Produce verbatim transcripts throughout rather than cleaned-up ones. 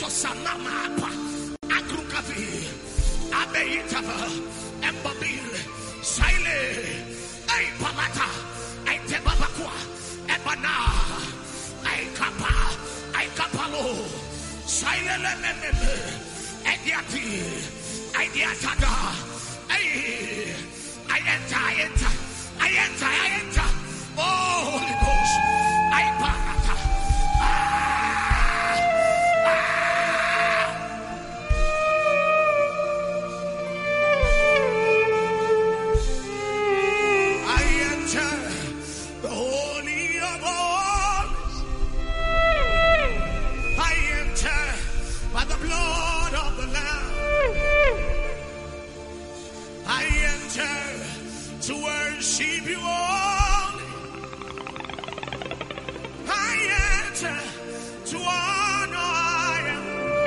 Sosanamapa, Agrukavi, Abeitava, Embabil, Saile, Ay Pamata, Ay Tebabakua, Ebana, Ay Kapa, Ay Kapalo, Saile Lememe, Ediati, Ediatada, Ay, I enter, I enter, I enter, I enter, oh Holy Ghost, I Parata. To worship you only, I enter to honor I am.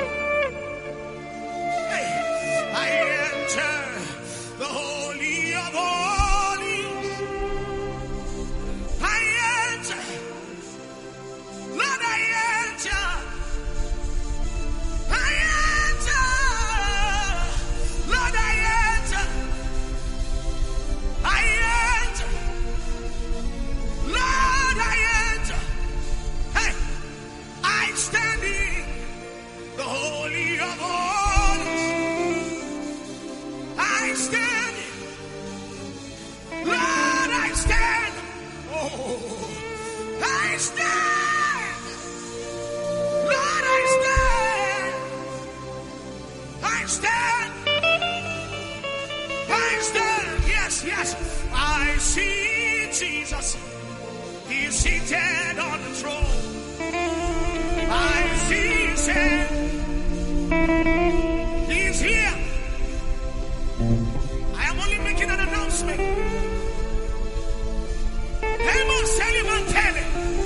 Hey, I enter the holy of holies. I enter, Lord, I enter. I enter, Lord, I enter. I enter, Lord, I enter. Hey, I stand in the holy of holies. I stand, Lord, I stand. Oh, I stand, Lord, I stand. I stand, I stand. Yes, yes. I see Jesus. He is seated on the throne. I see his hand. He is here. I am only making an announcement. Hemo Seliman Tele.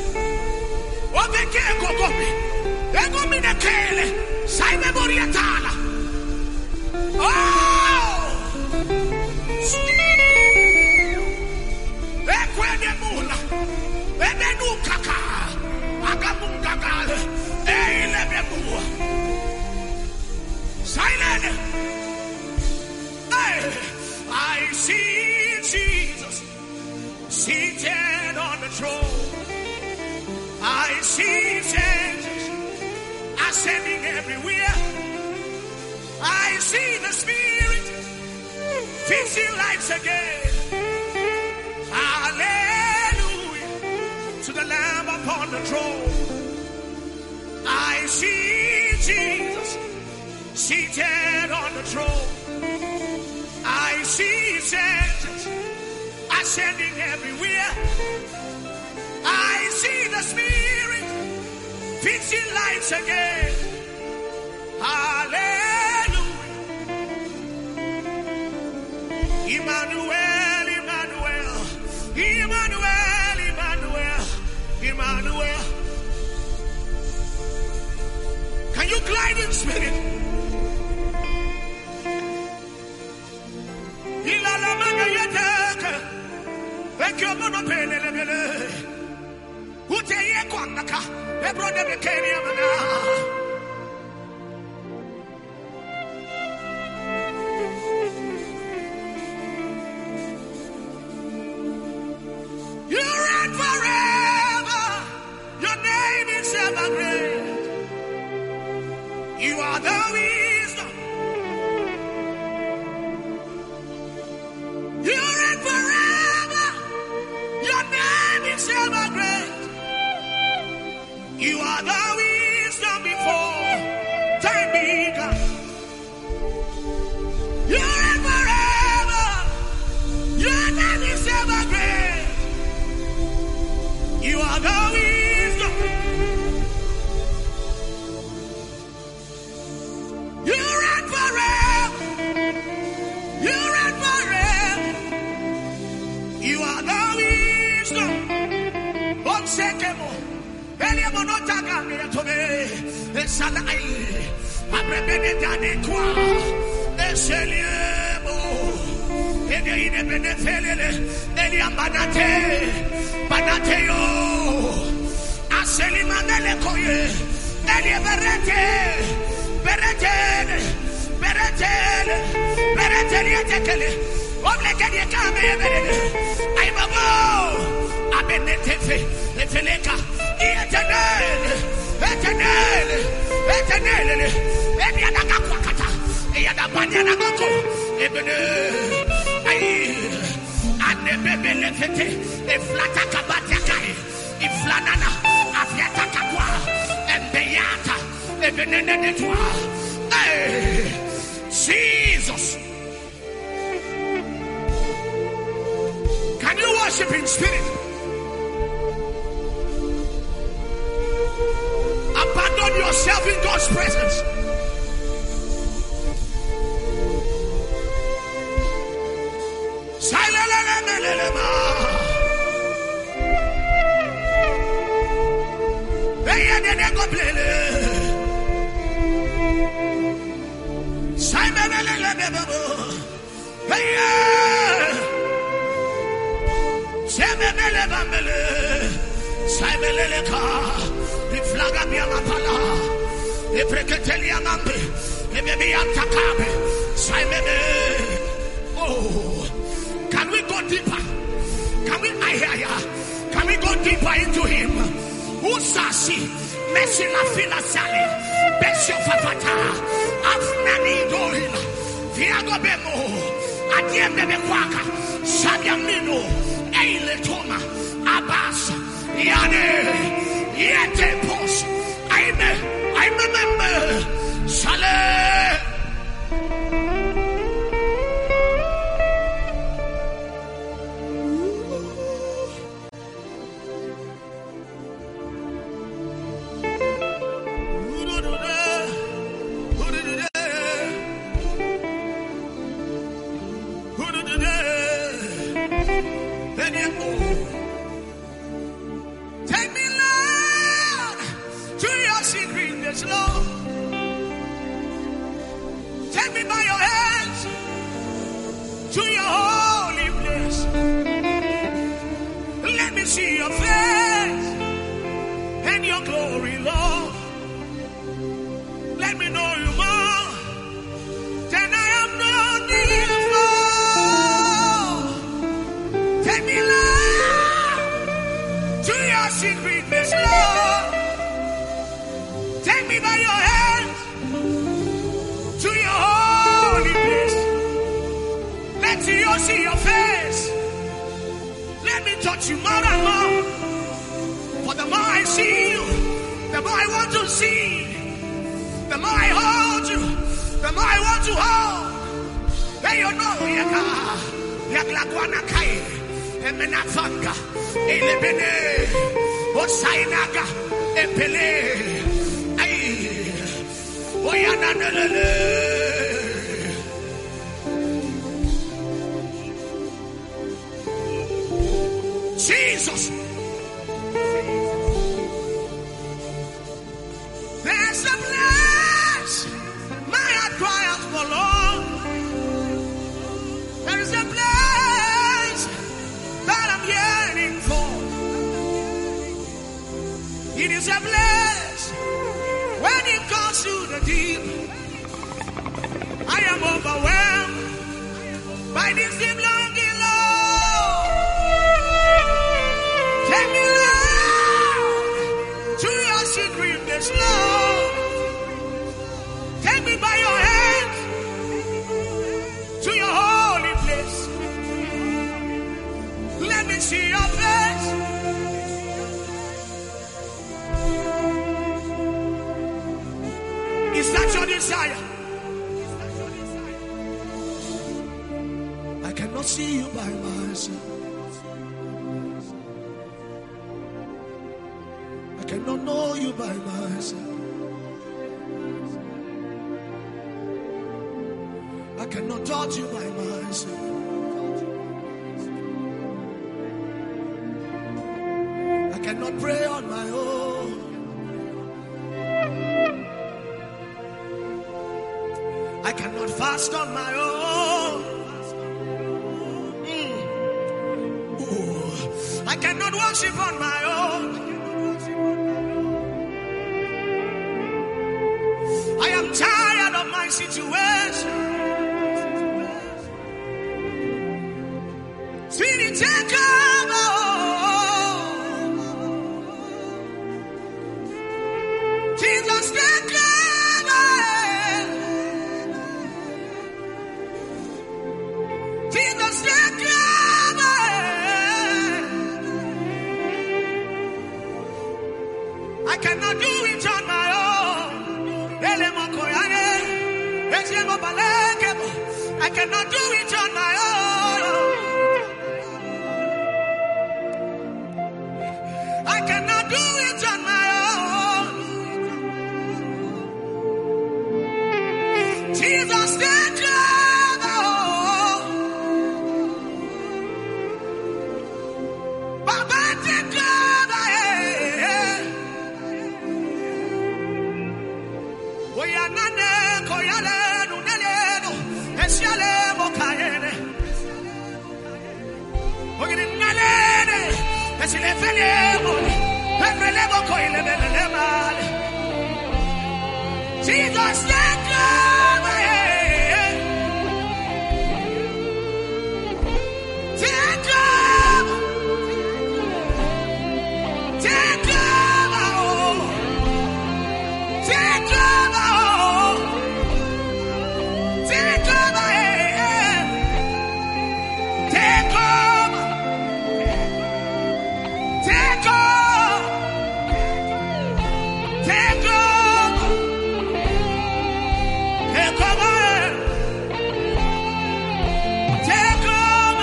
Obeke Gogomi. Egomi de Kele. Saime Moriatala. Oh! Ekwenemula, Ebenukaka, Agamungagale, Eilebebu. Silent. I see Jesus seated on the throne. I see Jesus ascending everywhere. I see the Spirit fixing lights again. Hallelujah to the Lamb upon the throne. I see Jesus seated on the throne. I see his angels ascending everywhere. I see the Spirit fixing lights again. Hallelujah. Emmanuel, Emmanuel, Emmanuel, Emmanuel, Emmanuel. Can you glide in spirit? Ilalamana yeteke, ekyo mono pelelebele. Uteye kwandaka, ebrode bekeni amana. You are the wisdom. You reign forever. Your name is ever great. You are the wisdom before time began. You reign forever. Your name is ever great. You are the wisdom. You are the wisdom. Onsekemo. Eliemo no taga me tobe. Esalai. Abrebene dane kwa. Eseliemo. Ede ine bene felele. Eliam banate. Banate yo. Aseli manele koye. Elie berete. I'm a bow. I've been a Feleka. Etanel. Etanel. Etanel. Etanel. Etanel. Yadabanyana Goko, Ebene, and the Bebele Fete, a Flata Kabatakai, if Flanana, Afiata Kakwa, and Beata, Ebene Netwa. Hey, Jesus. Can you worship in spirit? Abandon yourself in God's presence. Oh, can we go deeper? Can we, I hear ya? Can we go deeper into him? Usasi, Messila Fila Sali, Besho Fafata, Afnani Dorila, Viago Bemo, Adiem Bebe Kwaka, Sabiamino, Eile Toma, Abbas, Yane, Yete Pos, I remember, Sale. Jesus. There's a place my heart cries for, Lord. There is a place that I'm yearning for. It is a place when it comes to the deep. I am overwhelmed by this deep longing, Lord. Take me, Lord, to your secretness, Lord. Take me by your hand to your holy place. Let me see your face. Is that your desire? I cannot see you by myself. I cannot know you by myself. I cannot touch you by myself. I cannot pray on my own. I cannot fast on my own. Mm. Ooh. I cannot worship on my own. I am tired of my situation. I cannot do it on my own. I cannot do it on my own. Jesus, take over. Baba, take over. We are not koyale nunele no esiale mokayene. We are nalene esile felemo pelemo koile belemale. Jesus, take over. Take over. Take over. Take over. Take over. Take over. Take over. Take over. Take over. Take over.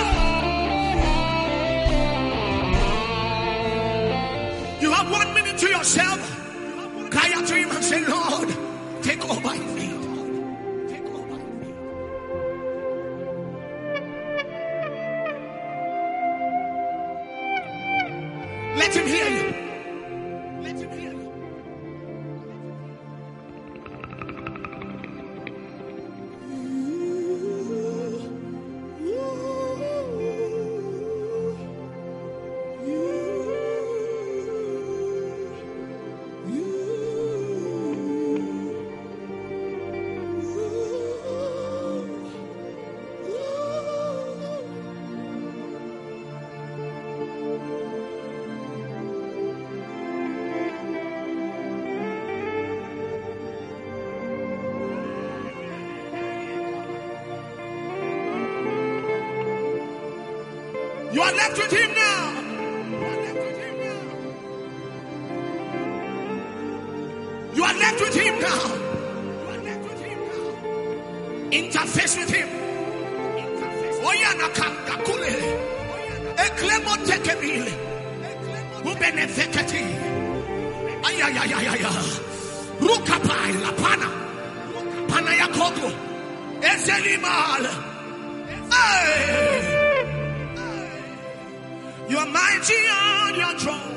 You have one minute to yourself. Cry out to him and say, Lord, take over in me. Take over in me. Let him hear you. Let him hear you. You are left with him now. You are left with him now. You are left with him now. Interface with him. Oyana kanda kule. Eklemo tekebile. Ubenefekati. Ayayayaya. Rukapai la pana. Pana ya kogo. Ezelimal. Hey. You are mighty on your throne.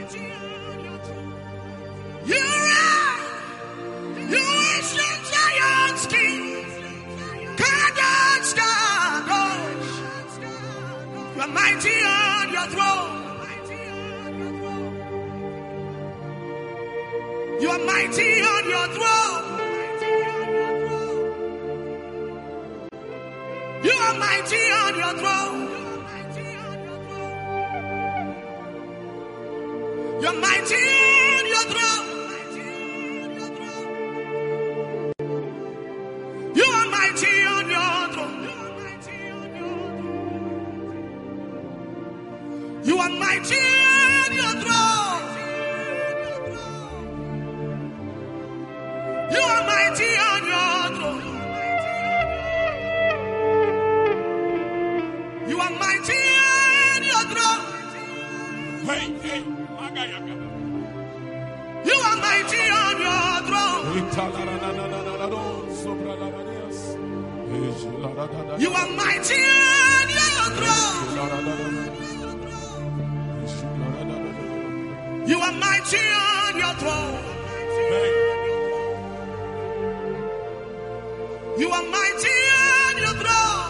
You are, you are Zion's king. Kadosh, Kadosh. You are mighty on your throne. You are mighty on your throne. You are mighty on your throne. You're mighty on your throne. You are mighty on your throne. You are mighty on your throne. You are mighty on your throne. You are mighty on your throne. Hey, hey. You are mighty on your throne. You are mighty on your throne. You are mighty on your throne. You are mighty on your throne.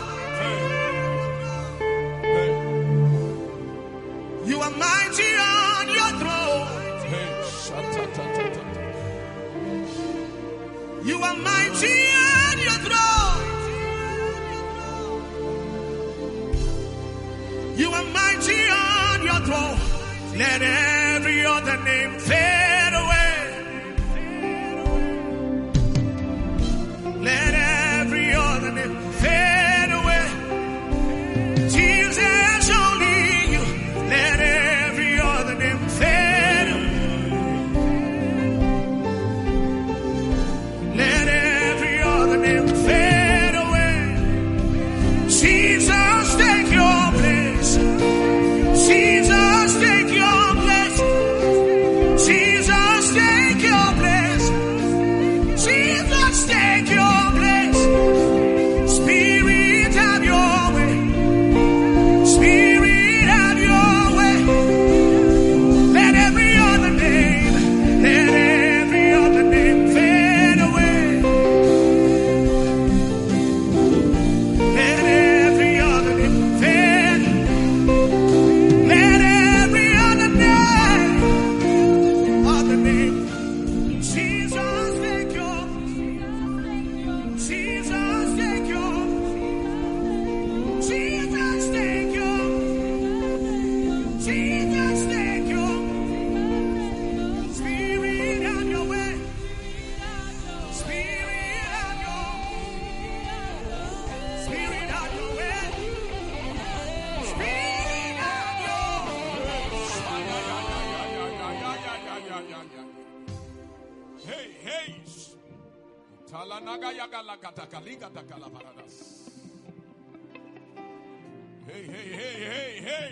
You are mighty on your throne. You are mighty on your throne. You are mighty on your throne. Let every other name fade away. Let every other name fade away. Jesus, only you. Let every other name fade away. Let every other name fade. Jesus, take your place. Spirit, have your way. Spirit, have your way. Let every other name, let every other name fade away. Let every other name fade. Let every other name, other name. Jesus, take your, Jesus, take your, Jesus, take your, Jesus, take your, Spirit, have your way, Spirit, have your, Spirit, have your way, Spirit, have your. Hey, hey. Talanaga yaga la katakaliga takalabaradas. Hey, hey, hey, hey, hey.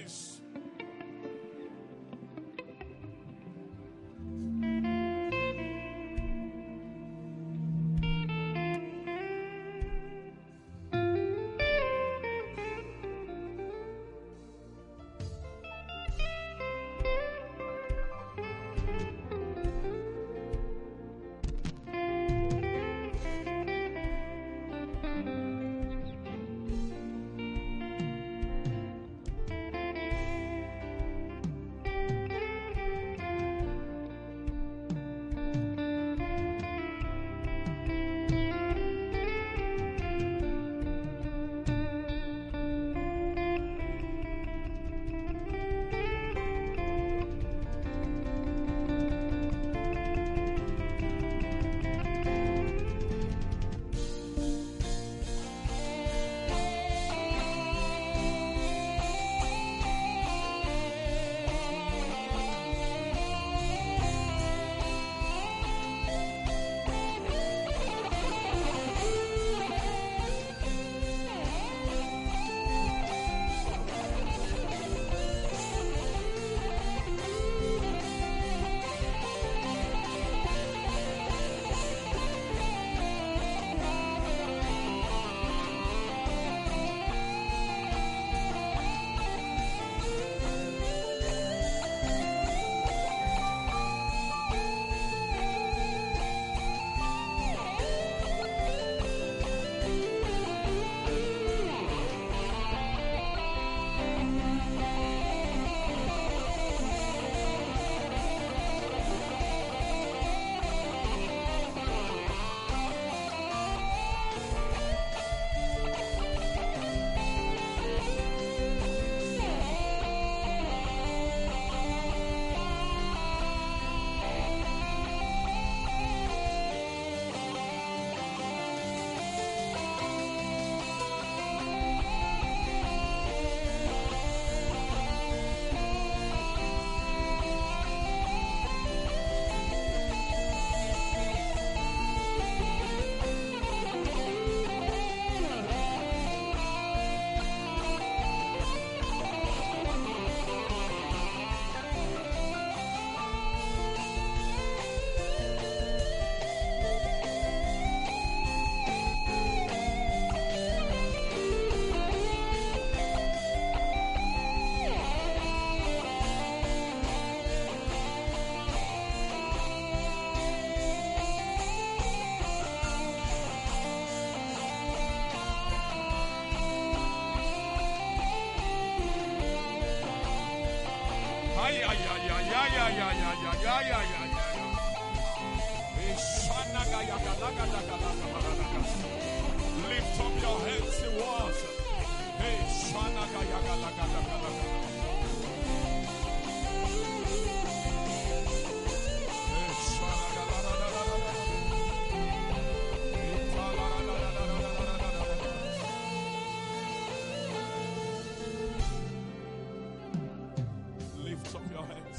Lift up your hands in worship. Hey, Shanaga Yaga Laga Laga Laga. Hey, Shanaga Laga Laga Laga. Lift up your hands.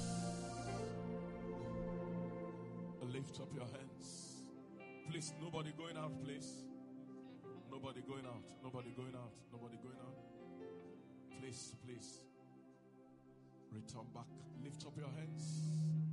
Lift up your hands. Please, nobody going out, please. Nobody going out. Nobody going out. Nobody going out. Please, please. Return back. Lift up your hands.